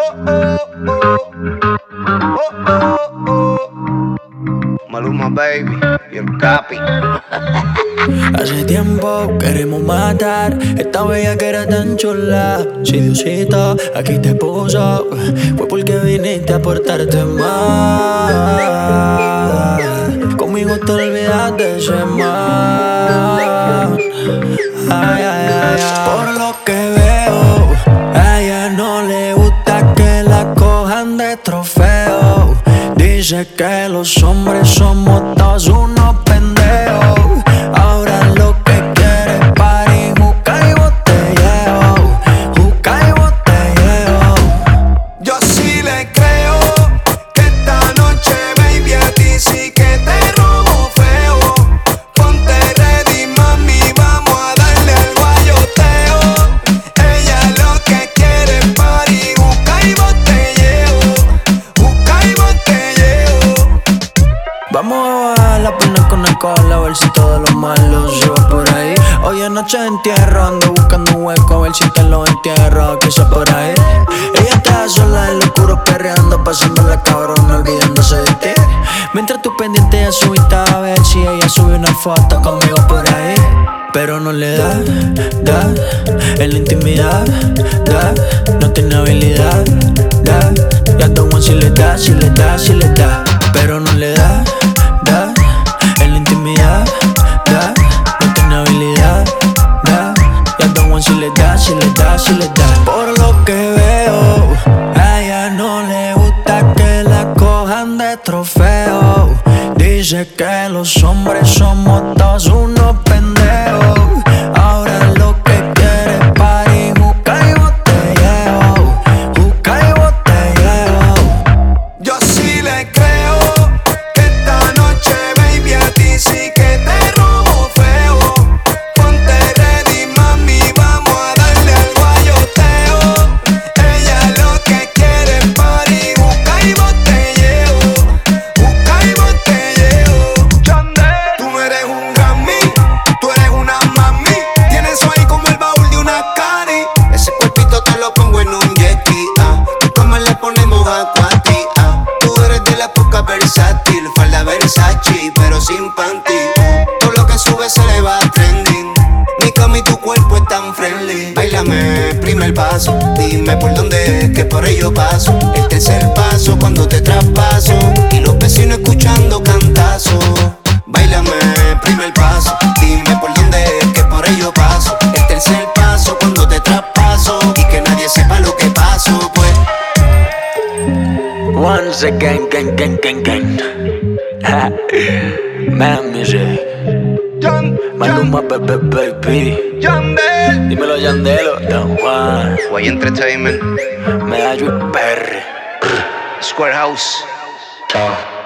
Maluma baby y el Capi. Hace tiempo queremos matar esta bella que era tan chula. Si Diosito aquí te puso, fue porque viniste a portarte mal. Conmigo te olvidas de ese mal. Ay, ay, ay, ay. Por lo que veo, a ella no le gusta que la cojan de trofeo. Dice que los hombres somos todos unos pendejos. Ahora lo que quiere es party, juca y botelleo. Juca y botelleo. Yo sí le creo que esta noche, baby, a ti sí que te robo feo. Ponte ready, mami, vamos a darle al guayoteo. Ella lo que quiere es party, juca y botelleo. Juca y botelleo. Vamos a bajar la pena con alcohol, a ver si todos los malos se va por ahí. Hoy en noche de entierro, ando buscando un hueco, a ver si te lo entierro, que sea por ahí. Ella está sola en lo oscuro perreando, pasándola cabrona, olvidándose de ti. Mientras tú pendiente a su Insta, a ver si ella sube una foto conmigo por ahí. Pero no le da, en la intimidad, no tiene habilidad, y a Don Juan si le da, pero no le da, en la intimidad, no tiene habilidad, y a Don Juan si le da, Por lo que veo, a ella no le gusta que la cojan de trofeo. Dice que los hombres somos todos unos pendejos. Ahora lo que quiere es party, juca y botelleo. Juca y botelleo. Yo sí le creo que esta noche, baby, a ti sí que te robo feo. Ponte ready, mami, vamos a darle al guayoteo. Ella lo que quiere es party, juca y botelleo. Juca y botelleo. Tú no eres un Grammy, tú eres una mami. Tienes eso ahí como el baúl de una cari. Ese cuerpito te lo pongo en un jet ski, tú como le ponemos acuati, Tú eres de la poca versátil, falda Versace, pero sin panty. Todo lo que sube se le va trending. Mi cama y tu cuerpo es tan friendly. Báilame, primer paso, dime por dónde es que por ello paso. El tercer paso cuando te traspaso y los vecinos escuchando cantazo. Báilame, primer paso, dime por dónde es que por ello paso. El tercer paso cuando te traspaso y que nadie sepa lo que paso, pues. Once again, gang. Man music. Maluma, baby. Dímelo, Yandelo, Don Juan. Guay Entertainment. Medallo y Perry. Square House. Chao.